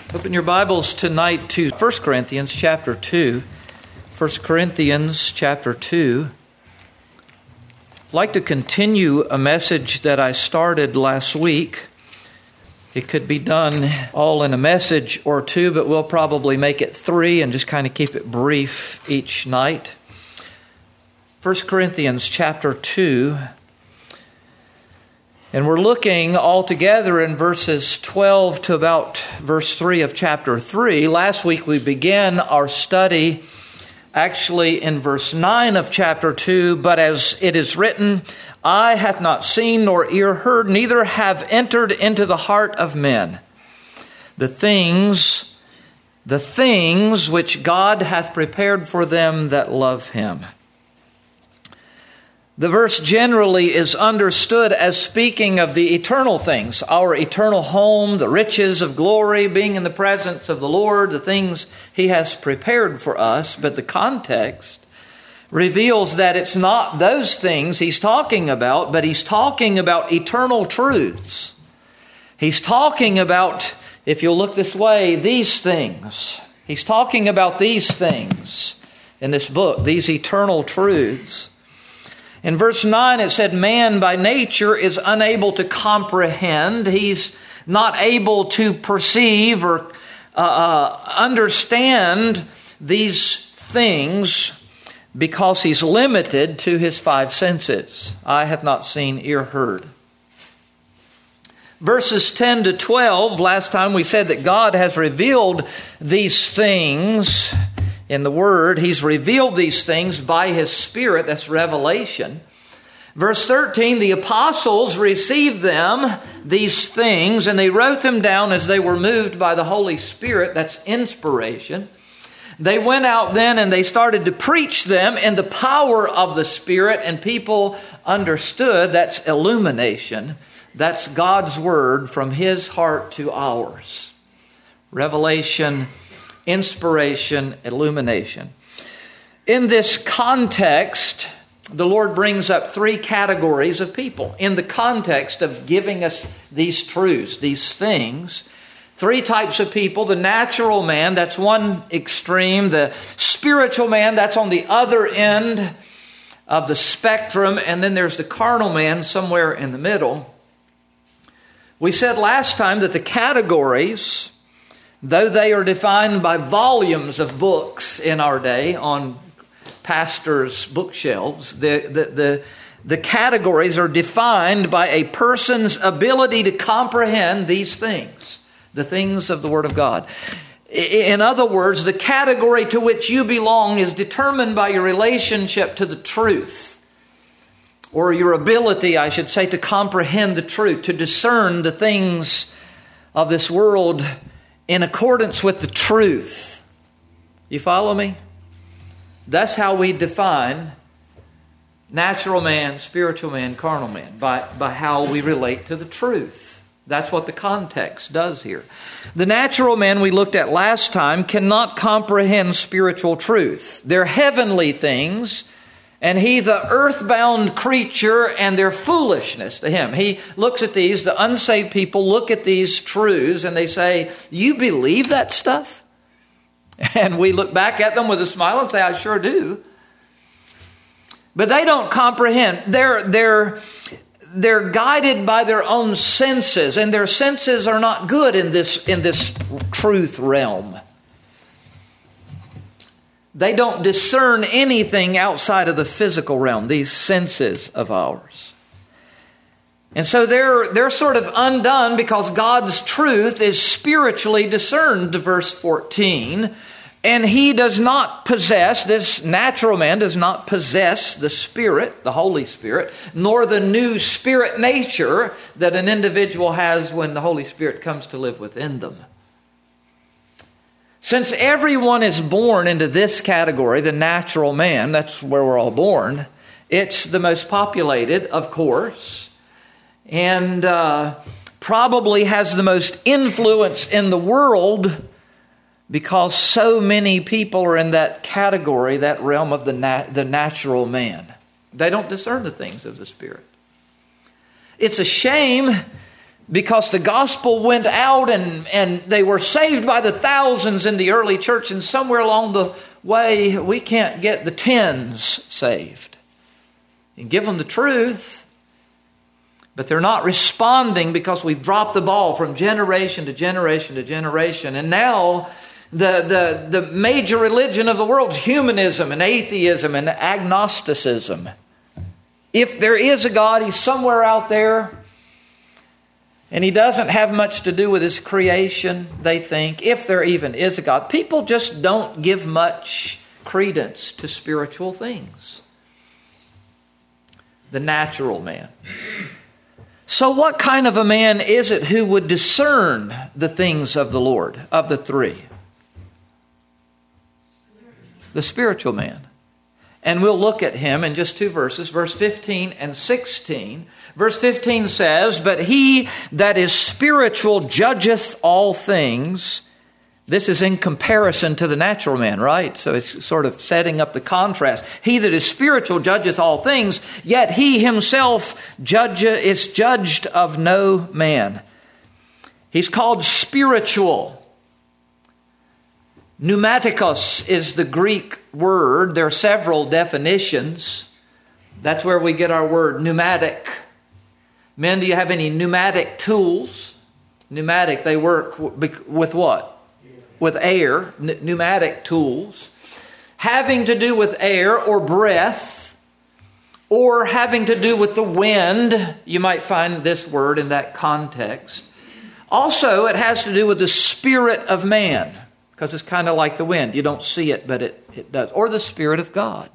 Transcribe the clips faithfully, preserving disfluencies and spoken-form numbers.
Open your Bibles tonight to First Corinthians chapter two. First Corinthians chapter two. I'd like to continue a message that I started last week. It could be done all in a message or two, but we'll probably make it three and just kind of keep it brief each night. First Corinthians chapter two. And we're looking all together in verses twelve to about verse three of chapter three. Last week we began our study actually in verse nine of chapter two. But as it is written, eye hath not seen nor ear heard, neither have entered into the heart of men the things, the things which God hath prepared for them that love Him. The verse generally is understood as speaking of the eternal things, our eternal home, the riches of glory, being in the presence of the Lord, the things He has prepared for us. But the context reveals that it's not those things He's talking about, but He's talking about eternal truths. He's talking about, if you'll look this way, these things. He's talking about these things in this book, these eternal truths. In verse nine, it said, man by nature is unable to comprehend. He's not able to perceive or uh, uh, understand these things because he's limited to his five senses. Eye hath not seen, ear heard. Verses ten to twelve, last time we said that God has revealed these things in the Word. He's revealed these things by His Spirit. That's revelation. Verse thirteen, the apostles received them, these things, and they wrote them down as they were moved by the Holy Spirit. That's inspiration. They went out then and they started to preach them in the power of the Spirit, and people understood. That's illumination. That's God's Word from His heart to ours. Revelation, inspiration, illumination. In this context, the Lord brings up three categories of people. In the context of giving us these truths, these things, three types of people. The natural man, that's one extreme. The spiritual man, that's on the other end of the spectrum. And then there's the carnal man somewhere in the middle. We said last time that the categories, though they are defined by volumes of books in our day on pastors' bookshelves, the, the, the, the categories are defined by a person's ability to comprehend these things, the things of the Word of God. In other words, the category to which you belong is determined by your relationship to the truth, or your ability, I should say, to comprehend the truth, to discern the things of this world in accordance with the truth. You follow me? That's how we define natural man, spiritual man, carnal man, by, by how we relate to the truth. That's what the context does here. The natural man we looked at last time cannot comprehend spiritual truth. They're heavenly things, and he, the earthbound creature, and their foolishness to him. He looks at these, the unsaved people look at these truths, and they say, you believe that stuff? And we look back at them with a smile and say, I sure do. But they don't comprehend. They're, they're, they're guided by their own senses, and their senses are not good in this, in this truth realm. They don't discern anything outside of the physical realm, these senses of ours. And so they're, they're sort of undone because God's truth is spiritually discerned, verse fourteen. And he does not possess, this natural man does not possess the Spirit, the Holy Spirit, nor the new spirit nature that an individual has when the Holy Spirit comes to live within them. Since everyone is born into this category, the natural man, that's where we're all born, it's the most populated, of course, and uh, probably has the most influence in the world because so many people are in that category, that realm of the nat- the natural man. They don't discern the things of the Spirit. It's a shame because the gospel went out and, and they were saved by the thousands in the early church, and somewhere along the way we can't get the tens saved. And give them the truth, but they're not responding because we've dropped the ball from generation to generation to generation. And now the, the, the major religion of the world is humanism and atheism and agnosticism. If there is a God, He's somewhere out there. And He doesn't have much to do with His creation, they think, if there even is a God. People just don't give much credence to spiritual things. The natural man. So what kind of a man is it who would discern the things of the Lord, of the three? The spiritual man. And we'll look at him in just two verses, verse fifteen and sixteen. Verse fifteen says, "But he that is spiritual judgeth all things." This is in comparison to the natural man, right? So it's sort of setting up the contrast. He that is spiritual judgeth all things, yet he himself judge, is judged of no man. He's called spiritual. Pneumatikos is the Greek word. There are several definitions. That's where we get our word pneumatic. Men, do you have any pneumatic tools? Pneumatic, they work with what? With air, N- pneumatic tools. Having to do with air or breath, or having to do with the wind. You might find this word in that context. Also, it has to do with the spirit of man. Because it's kind of like the wind. You don't see it, but it, it does. Or the Spirit of God.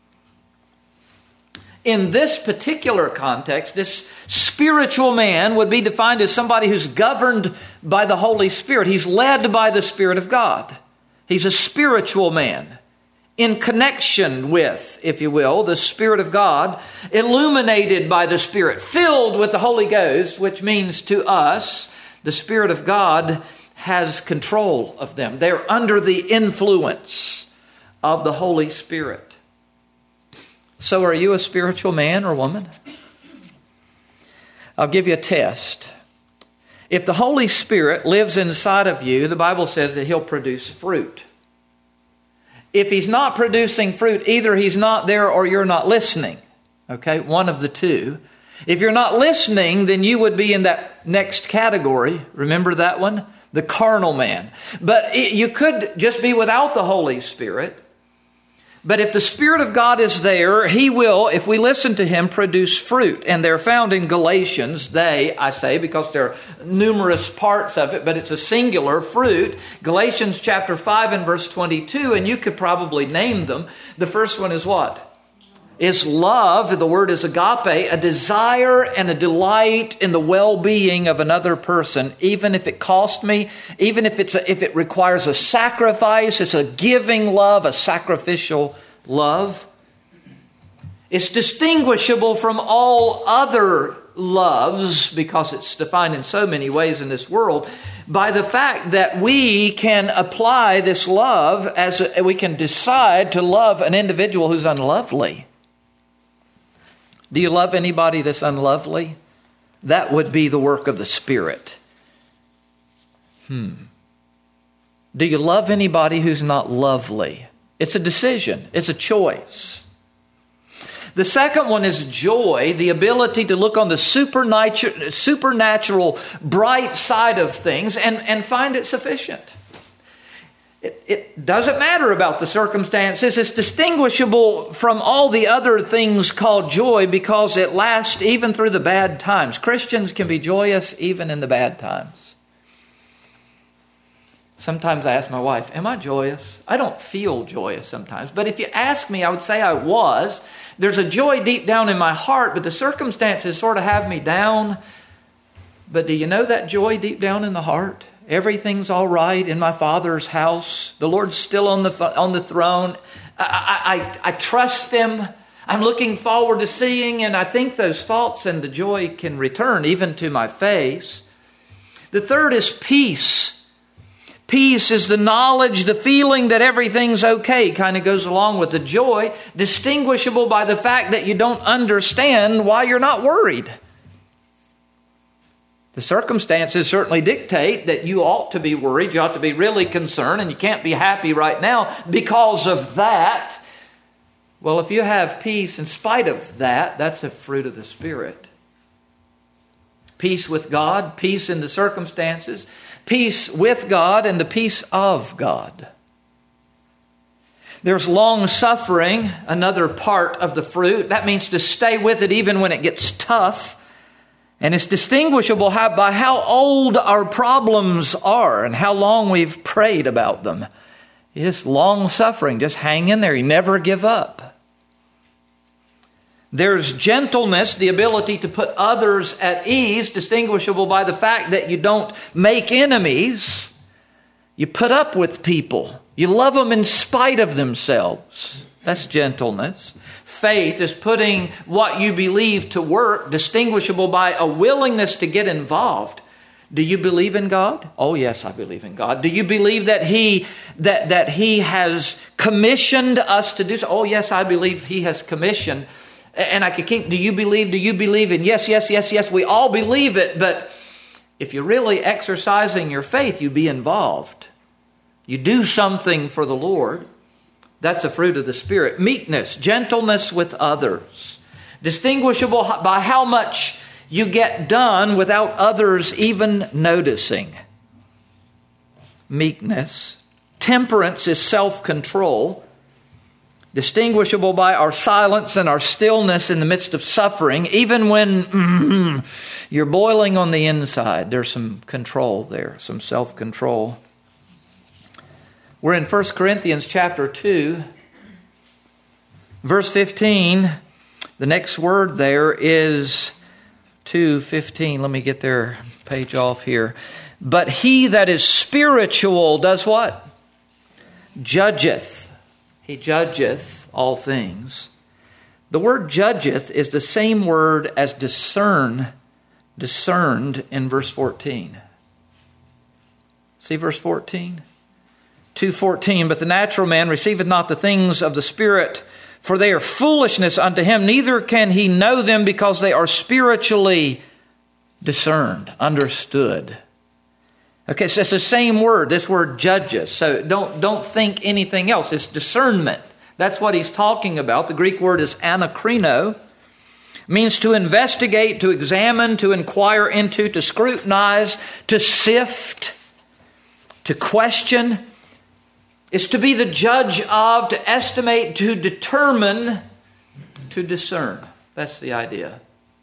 In this particular context, this spiritual man would be defined as somebody who's governed by the Holy Spirit. He's led by the Spirit of God. He's a spiritual man. In connection with, if you will, the Spirit of God. Illuminated by the Spirit. Filled with the Holy Ghost, which means to us, the Spirit of God has control of them. They're under the influence of the Holy Spirit. So are you a spiritual man or woman? I'll give you a test. If the Holy Spirit lives inside of you, the Bible says that He'll produce fruit. If He's not producing fruit, either He's not there or you're not listening. Okay, one of the two. If you're not listening, then you would be in that next category. Remember that one? The carnal man. But it, you could just be without the Holy Spirit. But if the Spirit of God is there, He will, if we listen to Him, produce fruit. And they're found in Galatians. They, I say, because there are numerous parts of it, but it's a singular fruit. Galatians chapter five and verse twenty-two, and you could probably name them. The first one is what? Is love. The word is agape, a desire and a delight in the well-being of another person, even if it cost me, even if it's a, if it requires a sacrifice. It's a giving love, a sacrificial love. It's distinguishable from all other loves because it's defined in so many ways in this world by the fact that we can apply this love as a, we can decide to love an individual who's unlovely. Do you love anybody that's unlovely? That would be the work of the Spirit. Hmm. Do you love anybody who's not lovely? It's a decision. It's a choice. The second one is joy, the ability to look on the supernatural, supernatural bright side of things and, and find it sufficient. It, it doesn't matter about the circumstances. It's distinguishable from all the other things called joy because it lasts even through the bad times. Christians can be joyous even in the bad times. Sometimes I ask my wife, am I joyous? I don't feel joyous sometimes. But if you ask me, I would say I was. There's a joy deep down in my heart, but the circumstances sort of have me down. But do you know that joy deep down in the heart? Everything's all right in my Father's house. The Lord's still on the on the throne. I, I, I trust Him. I'm looking forward to seeing, and I think those thoughts and the joy can return even to my face. The third is peace. Peace is the knowledge, the feeling that everything's okay. Kind of goes along with the joy, distinguishable by the fact that you don't understand why you're not worried. The circumstances certainly dictate that you ought to be worried, you ought to be really concerned, and you can't be happy right now because of that. Well, if you have peace in spite of that, that's a fruit of the Spirit. Peace with God, peace in the circumstances, peace with God, and the peace of God. There's long suffering, another part of the fruit. That means to stay with it even when it gets tough. And it's distinguishable how, by how old our problems are and how long we've prayed about them. It's long suffering. Just hang in there. You never give up. There's gentleness, the ability to put others at ease, distinguishable by the fact that you don't make enemies. You put up with people. You love them in spite of themselves. That's gentleness. Faith is putting what you believe to work, distinguishable by a willingness to get involved. Do you believe in God? Oh, yes, I believe in God. Do you believe that He that, that He has commissioned us to do so? Oh, yes, I believe He has commissioned. And I could keep, do you believe, do you believe? And yes, yes, yes, yes, we all believe it. But if you're really exercising your faith, you be involved. You do something for the Lord. That's a fruit of the Spirit. Meekness, gentleness with others. Distinguishable by how much you get done without others even noticing. Meekness. Temperance is self-control. Distinguishable by our silence and our stillness in the midst of suffering. Even when mm, you're boiling on the inside, there's some control there, some self-control. We're in First Corinthians chapter two, verse fifteen. The next word there is two fifteen. Let me get their page off here. But he that is spiritual does what? Judgeth. He judgeth all things. The word judgeth is the same word as discern, discerned in verse fourteen. See verse fourteen? two fourteen, but the natural man receiveth not the things of the Spirit, for they are foolishness unto him, neither can he know them because they are spiritually discerned, understood. Okay, so it's the same word, this word judges. So don't, don't think anything else. It's discernment. That's what he's talking about. The Greek word is anakrino. It means to investigate, to examine, to inquire into, to scrutinize, to sift, to question. It's to be the judge of, to estimate, to determine, to discern. That's the idea.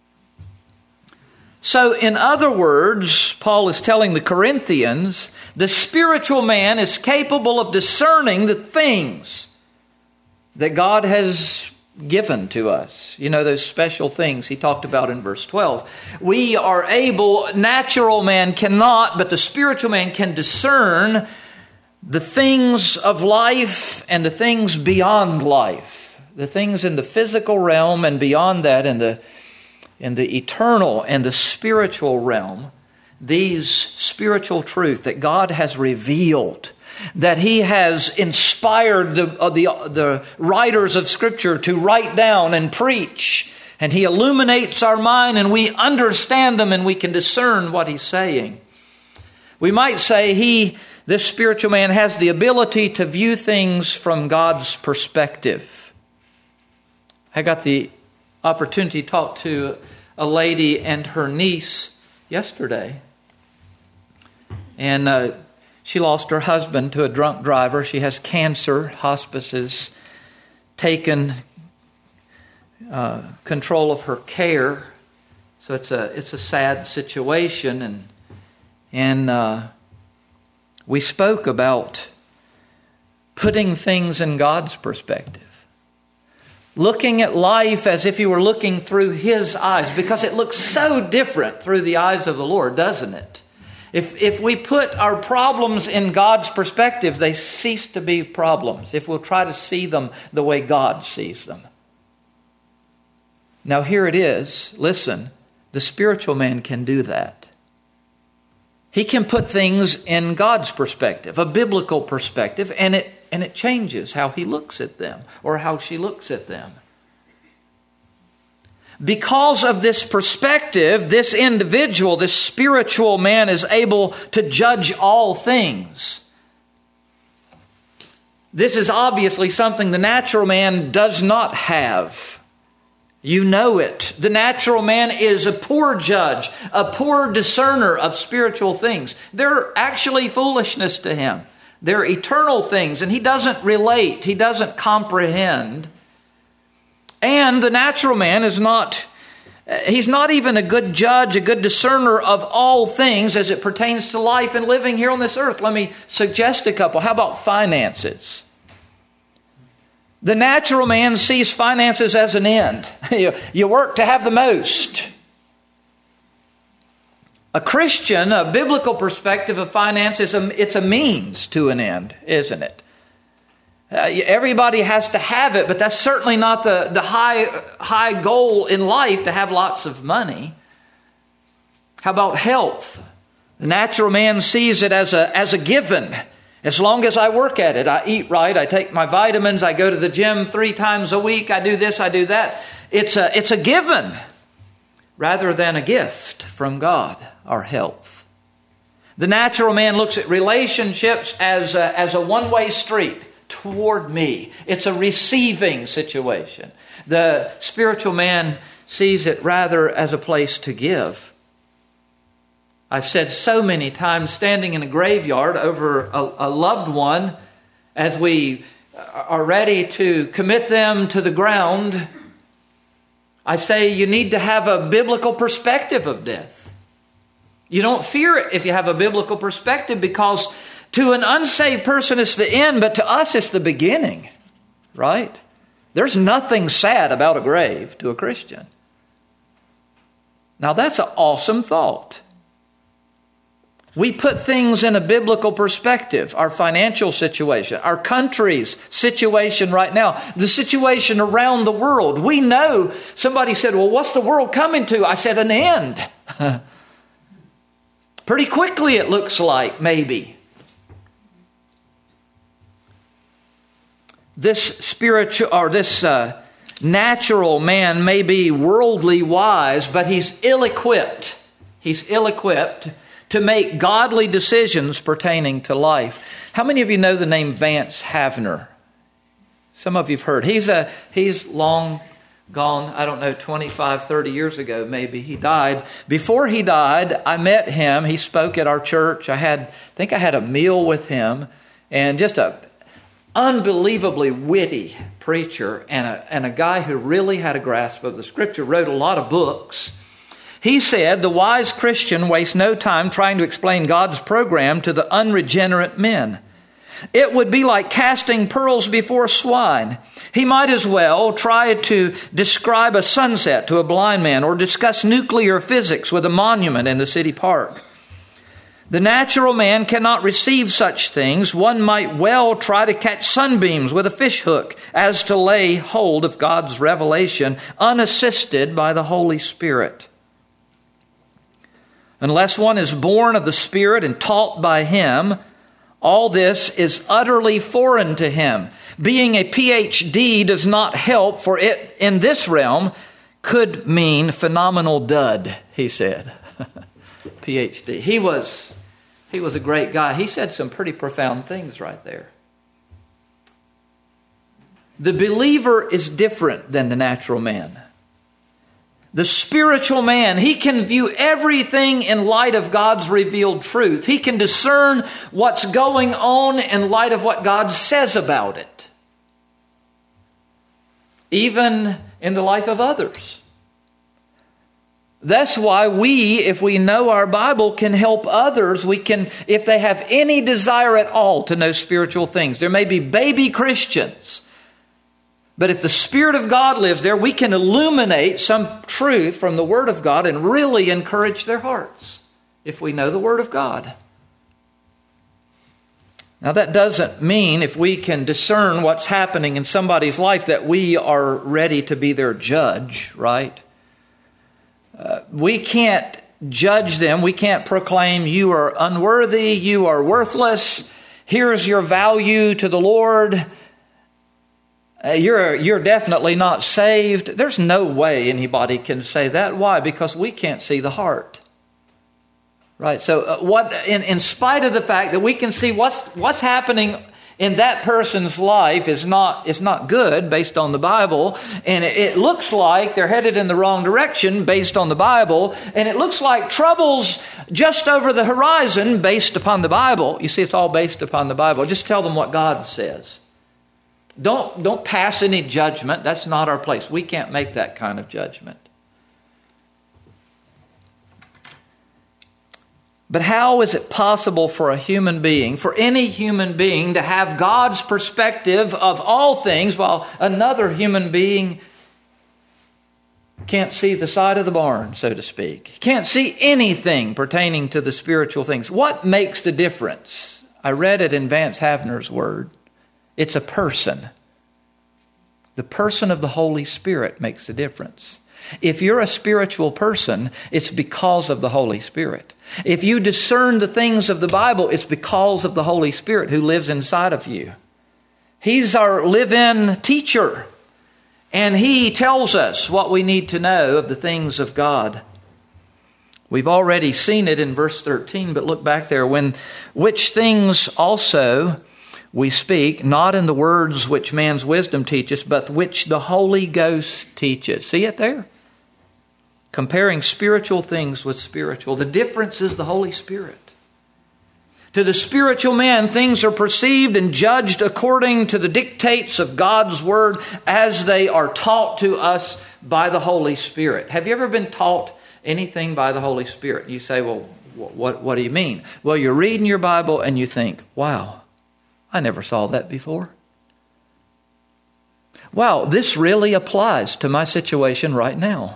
So, in other words, Paul is telling the Corinthians, the spiritual man is capable of discerning the things that God has given to us. You know, those special things he talked about in verse twelve. We are able, natural man cannot, but the spiritual man can discern the things of life and the things beyond life. The things in the physical realm and beyond that in the in the eternal and the spiritual realm. These spiritual truth that God has revealed, that He has inspired the, uh, the, the writers of Scripture to write down and preach. And He illuminates our mind and we understand them and we can discern what He's saying. We might say he... This spiritual man has the ability to view things from God's perspective. I got the opportunity to talk to a lady and her niece yesterday. And uh, she lost her husband to a drunk driver. She has cancer. Hospice has taken uh, control of her care. So it's a it's a sad situation. And, and uh we spoke about putting things in God's perspective. Looking at life as if you were looking through His eyes, because it looks so different through the eyes of the Lord, doesn't it? If, if we put our problems in God's perspective, they cease to be problems. If we'll try to see them the way God sees them. Now here it is. Listen, the spiritual man can do that. He can put things in God's perspective, a biblical perspective, and it and it changes how he looks at them or how she looks at them. because of this perspective, this individual, this spiritual man is able to judge all things. This is obviously something the natural man does not have. You know it. The natural man is a poor judge, a poor discerner of spiritual things. They're actually foolishness to him. They're eternal things, and he doesn't relate. He doesn't comprehend. And the natural man is not, he's not even a good judge, a good discerner of all things as it pertains to life and living here on this earth. Let me suggest a couple. How about finances? The natural man sees finances as an end. You, you work to have the most. A Christian, a biblical perspective of finance, is a, it's a means to an end, isn't it? Uh, everybody has to have it, but that's certainly not the, the high, high goal in life, to have lots of money. How about health? The natural man sees it as a, as a given. As long as I work at it, I eat right, I take my vitamins, I go to the gym three times a week, I do this, I do that. It's a, it's a given rather than a gift from God, our health. The natural man looks at relationships as a, as a one-way street toward me. It's a receiving situation. The spiritual man sees it rather as a place to give. I've said so many times, standing in a graveyard over a, a loved one, as we are ready to commit them to the ground, I say you need to have a biblical perspective of death. You don't fear it if you have a biblical perspective, because to an unsaved person it's the end, but to us it's the beginning, right? There's nothing sad about a grave to a Christian. Now that's an awesome thought. We put things in a biblical perspective. Our financial situation, our country's situation right now, the situation around the world. We know, somebody said, well, what's the world coming to? I said, an end. Pretty quickly it looks like, maybe. This spiritual, or this uh, natural man may be worldly wise, but he's ill-equipped. He's ill-equipped to make godly decisions pertaining to life. How many of you know the name Vance Havner? Some of you have heard. He's a he's long gone, I don't know, twenty-five, thirty years ago maybe. He died. Before he died, I met him. He spoke at our church. I had, I think I had a meal with him, and just a unbelievably witty preacher and a, and a guy who really had a grasp of the Scripture, wrote a lot of books. He said, the wise Christian wastes no time trying to explain God's program to the unregenerate men. It would be like casting pearls before swine. He might as well try to describe a sunset to a blind man or discuss nuclear physics with a monument in the city park. The natural man cannot receive such things. One might well try to catch sunbeams with a fish hook as to lay hold of God's revelation unassisted by the Holy Spirit. Unless one is born of the Spirit and taught by Him, all this is utterly foreign to him. Being a P H D does not help, for it in this realm could mean phenomenal dud, he said. P H D. He was, he was a great guy. He said some pretty profound things right there. The believer is different than the natural man. The spiritual man, he can view everything in light of God's revealed truth. He can discern what's going on in light of what God says about it, even in the life of others. That's why we, if we know our Bible, can help others. We can, if they have any desire at all to know spiritual things. There may be baby Christians, but if the Spirit of God lives there, we can illuminate some truth from the Word of God and really encourage their hearts if we know the Word of God. Now that doesn't mean if we can discern what's happening in somebody's life that we are ready to be their judge, right? Uh, we can't judge them. We can't proclaim you are unworthy, you are worthless, here's your value to the Lord. Uh, you're, you're definitely not saved. There's no way anybody can say that. Why? Because we can't see the heart. Right? So uh, what? In, in spite of the fact that we can see what's what's happening in that person's life is not is not good based on the Bible, and it, it looks like they're headed in the wrong direction based on the Bible, and it looks like trouble's just over the horizon based upon the Bible. You see, it's all based upon the Bible. Just tell them what God says. Don't, don't pass any judgment. That's not our place. We can't make that kind of judgment. But how is it possible for a human being, for any human being, to have God's perspective of all things while another human being can't see the side of the barn, so to speak? Can't see anything pertaining to the spiritual things. What makes the difference? I read it in Vance Havner's word. It's a person. The person of the Holy Spirit makes a difference. If you're a spiritual person, it's because of the Holy Spirit. If you discern the things of the Bible, it's because of the Holy Spirit who lives inside of you. He's our live-in teacher, and He tells us what we need to know of the things of God. We've already seen it in verse thirteen, but look back there. When which things also we speak, not in the words which man's wisdom teaches, but which the Holy Ghost teaches. See it there? Comparing spiritual things with spiritual. The difference is the Holy Spirit. To the spiritual man, things are perceived and judged according to the dictates of God's Word as they are taught to us by the Holy Spirit. Have you ever been taught anything by the Holy Spirit? You say, well, what, what do you mean? Well, you're reading your Bible and you think, wow, I never saw that before. Wow, this really applies to my situation right now.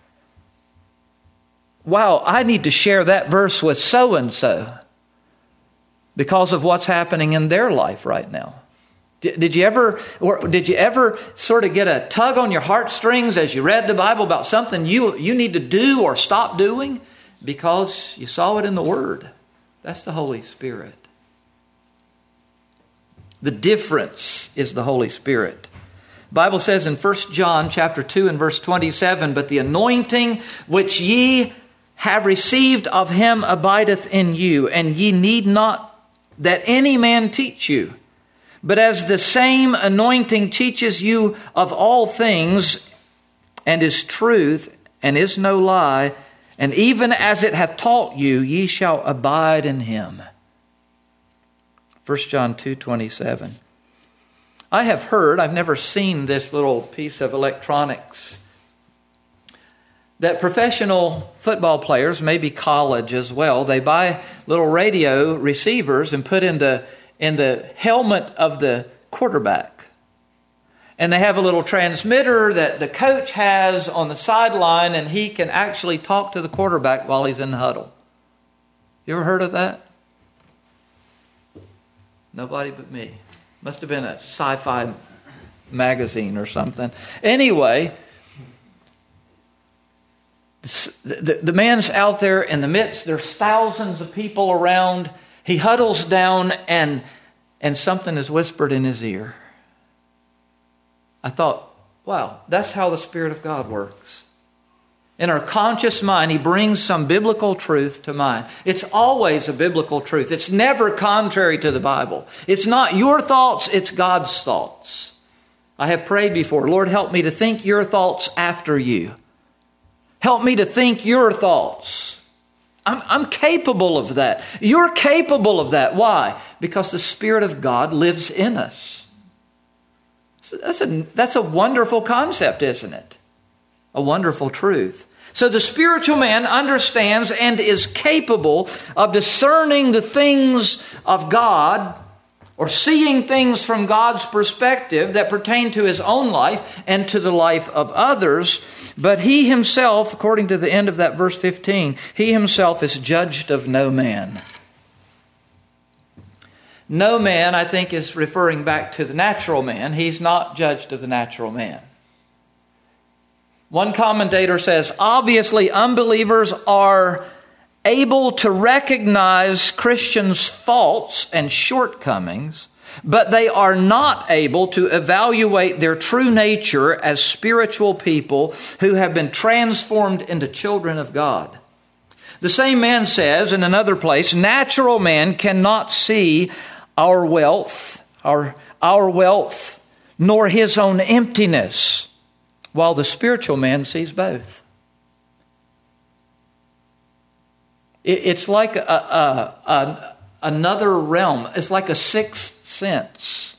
Wow, I need to share that verse with so-and-so because of what's happening in their life right now. Did, did you ever, or did you ever sort of get a tug on your heartstrings as you read the Bible about something you, you need to do or stop doing because you saw it in the Word? That's the Holy Spirit. The difference is the Holy Spirit. The Bible says in First John chapter two and verse twenty-seven, but the anointing which ye have received of Him abideth in you, and ye need not that any man teach you. But as the same anointing teaches you of all things, and is truth, and is no lie, and even as it hath taught you, ye shall abide in Him. First John two twenty-seven. I have heard, I've never seen this little piece of electronics, that professional football players, maybe college as well, they buy little radio receivers and put in the, in the helmet of the quarterback. And they have a little transmitter that the coach has on the sideline, and he can actually talk to the quarterback while he's in the huddle. You ever heard of that? Nobody but me. Must have been a sci-fi magazine or something. Anyway, the, the man's out there in the midst. There's thousands of people around. He huddles down and, and something is whispered in his ear. I thought, wow, that's how the Spirit of God works. In our conscious mind, He brings some biblical truth to mind. It's always a biblical truth. It's never contrary to the Bible. It's not your thoughts, it's God's thoughts. I have prayed before, Lord, help me to think your thoughts after you. Help me to think your thoughts. I'm, I'm capable of that. You're capable of that. Why? Because the Spirit of God lives in us. That's a, that's a wonderful concept, isn't it? A wonderful truth. So the spiritual man understands and is capable of discerning the things of God, or seeing things from God's perspective that pertain to his own life and to the life of others. But he himself, according to the end of that verse fifteen, he himself is judged of no man. No man, I think, is referring back to the natural man. He's not judged of the natural man. One commentator says, obviously unbelievers are able to recognize Christians' faults and shortcomings, but they are not able to evaluate their true nature as spiritual people who have been transformed into children of God. The same man says in another place, natural man cannot see our wealth, our, our wealth, nor his own emptiness, while the spiritual man sees both. It, it's like a, a, a, another realm. It's like a sixth sense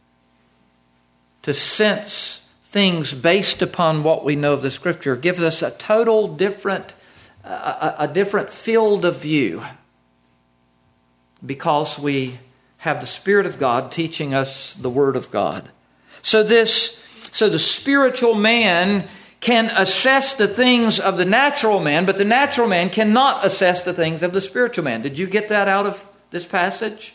to sense things based upon what we know of the Scripture. It gives us a total different A, a different field of view because we have the Spirit of God teaching us the Word of God. So this, so the spiritual man can assess the things of the natural man, but the natural man cannot assess the things of the spiritual man. Did you get that out of this passage?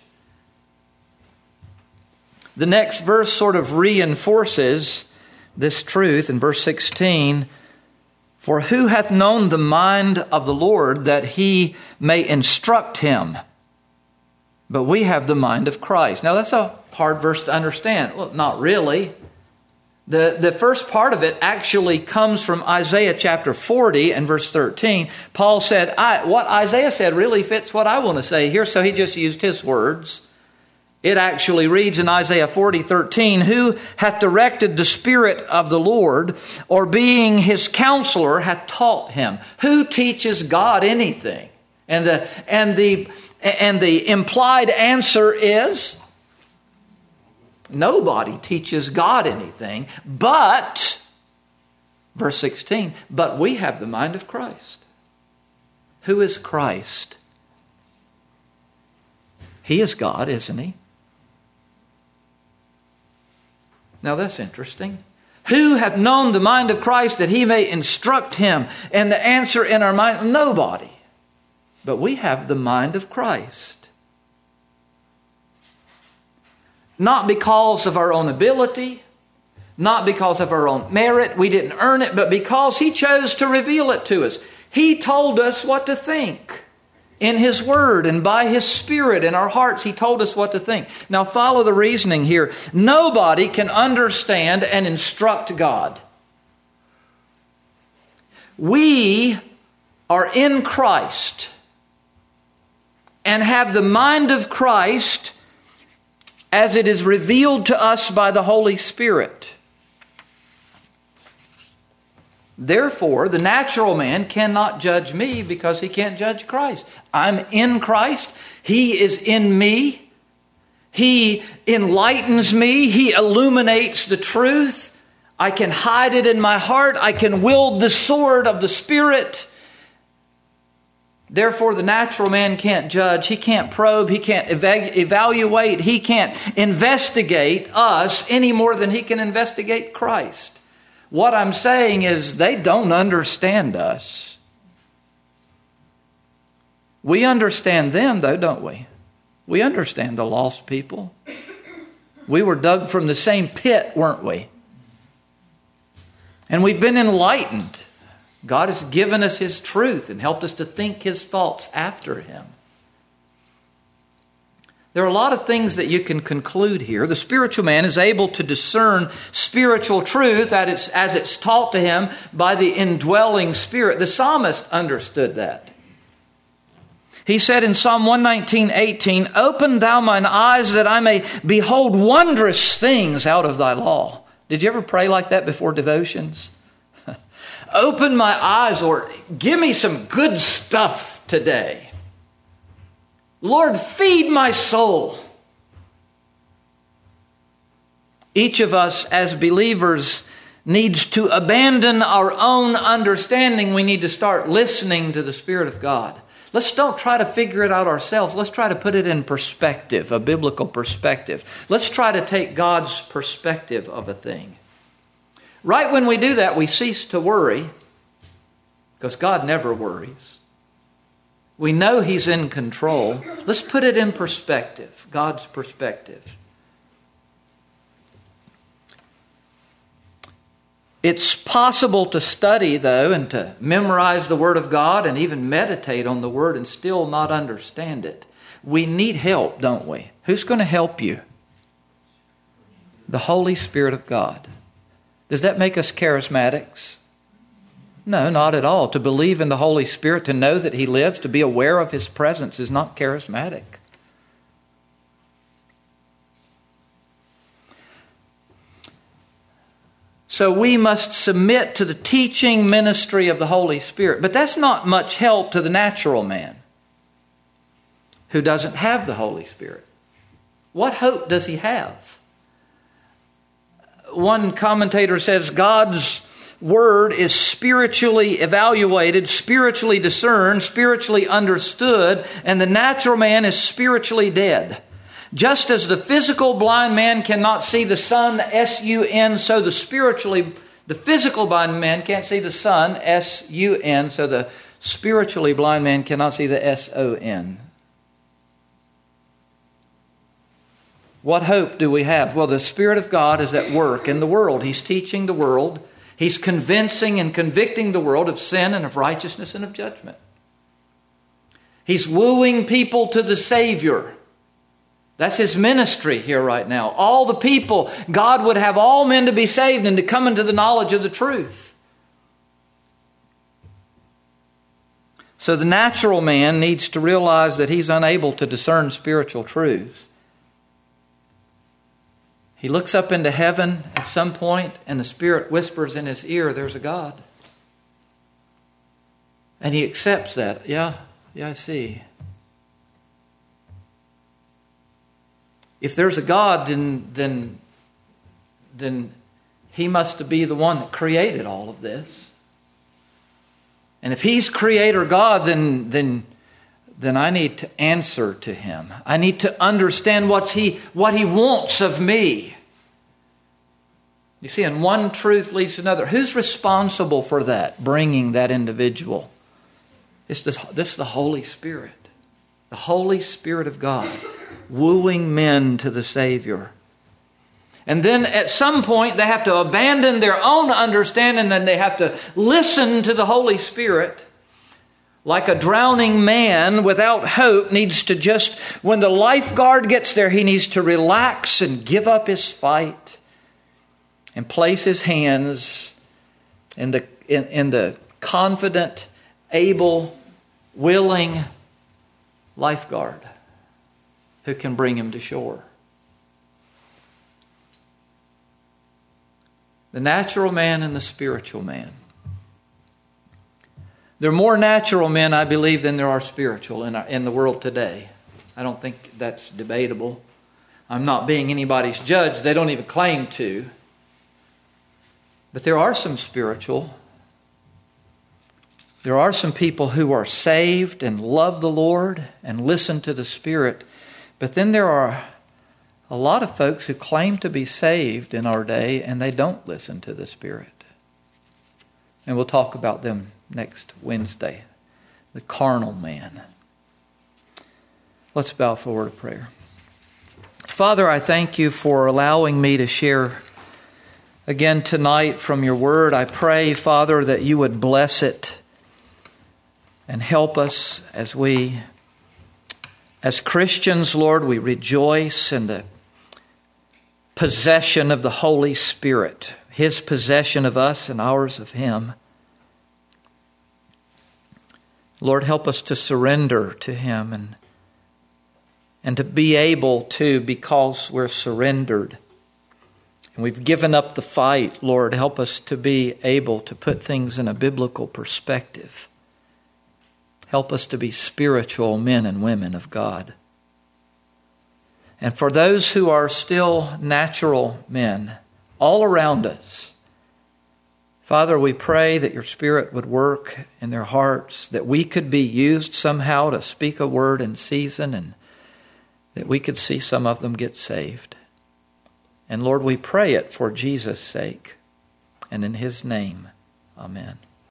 The next verse sort of reinforces this truth in verse sixteen. For who hath known the mind of the Lord that he may instruct him? But we have the mind of Christ. Now that's a hard verse to understand. Well, not really. The, the first part of it actually comes from Isaiah chapter forty and verse thirteen. Paul said, I, what Isaiah said really fits what I want to say here, so he just used his words. It actually reads in Isaiah forty thirteen, who hath directed the Spirit of the Lord, or being his counselor hath taught him? Who teaches God anything? And the, and the, and the implied answer is nobody teaches God anything, but, verse sixteen, but we have the mind of Christ. Who is Christ? He is God, isn't he? Now that's interesting. Who hath known the mind of Christ that he may instruct him? And the answer in our mind, nobody. But we have the mind of Christ. Not because of our own ability, not because of our own merit, we didn't earn it, but because he chose to reveal it to us. He told us what to think. In his word and by his Spirit in our hearts, he told us what to think. Now follow the reasoning here. Nobody can understand and instruct God. We are in Christ and have the mind of Christ as it is revealed to us by the Holy Spirit. Therefore, the natural man cannot judge me because he can't judge Christ. I'm in Christ. He is in me. He enlightens me. He illuminates the truth. I can hide it in my heart. I can wield the sword of the Spirit. Therefore, the natural man can't judge. He can't probe. He can't eva- evaluate. He can't investigate us any more than he can investigate Christ. What I'm saying is they don't understand us. We understand them, though, don't we? We understand the lost people. We were dug from the same pit, weren't we? And we've been enlightened. God has given us his truth and helped us to think his thoughts after him. There are a lot of things that you can conclude here. The spiritual man is able to discern spiritual truth as it's taught to him by the indwelling Spirit. The psalmist understood that. He said in Psalm one nineteen, eighteen, open thou mine eyes that I may behold wondrous things out of thy law. Did you ever pray like that before devotions? Open my eyes, Lord. Give me some good stuff today. Lord, feed my soul. Each of us as believers needs to abandon our own understanding. We need to start listening to the Spirit of God. Let's don't try to figure it out ourselves. Let's try to put it in perspective, a biblical perspective. Let's try to take God's perspective of a thing. Right when we do that, we cease to worry, because God never worries. We know he's in control. Let's put it in perspective, God's perspective. It's possible to study, though, and to memorize the Word of God and even meditate on the Word and still not understand it. We need help, don't we? Who's going to help you? The Holy Spirit of God. Does that make us charismatics? No, not at all. To believe in the Holy Spirit, to know that He lives, to be aware of His presence is not charismatic. So we must submit to the teaching ministry of the Holy Spirit. But that's not much help to the natural man who doesn't have the Holy Spirit. What hope does he have? One commentator says God's Word is spiritually evaluated, spiritually discerned, spiritually understood, and the natural man is spiritually dead. Just as the physical blind man cannot see the sun, S U N, so the spiritually, the physical blind man can't see the sun, S U N, so the spiritually blind man cannot see the S O N. What hope do we have? Well, the Spirit of God is at work in the world. He's teaching the world. He's convincing and convicting the world of sin and of righteousness and of judgment. He's wooing people to the Savior. That's His ministry here right now. All the people, God would have all men to be saved and to come into the knowledge of the truth. So the natural man needs to realize that he's unable to discern spiritual truths. He looks up into heaven at some point and the Spirit whispers in his ear, there's a God. And he accepts that. Yeah, yeah, I see. If there's a God, then, then, then He must be the one that created all of this. And if He's Creator God, then, then, then I need to answer to Him. I need to understand what's he, what He wants of me. You see, and one truth leads to another. Who's responsible for that, bringing that individual? It's this, this is the Holy Spirit. The Holy Spirit of God. Wooing men to the Savior. And then at some point they have to abandon their own understanding and they have to listen to the Holy Spirit. Like a drowning man without hope needs to just, when the lifeguard gets there, he needs to relax and give up his fight and place his hands in the, in, in the confident, able, willing lifeguard who can bring him to shore. The natural man and the spiritual man. There are more natural men, I believe, than there are spiritual in, our, in the world today. I don't think that's debatable. I'm not being anybody's judge. They don't even claim to. But there are some spiritual. There are some people who are saved and love the Lord and listen to the Spirit. But then there are a lot of folks who claim to be saved in our day and they don't listen to the Spirit. And we'll talk about them next Wednesday. The carnal man. Let's bow for a word of prayer. Father, I thank You for allowing me to share again tonight from Your Word. I pray, Father, that You would bless it and help us as we, as Christians, Lord, we rejoice in the possession of the Holy Spirit, His possession of us and ours of Him. Lord, help us to surrender to Him and, and to be able to, because we're surrendered and we've given up the fight, Lord, help us to be able to put things in a biblical perspective. Help us to be spiritual men and women of God. And for those who are still natural men all around us, Father, we pray that Your Spirit would work in their hearts, that we could be used somehow to speak a word in season, and that we could see some of them get saved. And Lord, we pray it for Jesus' sake and in His name. Amen.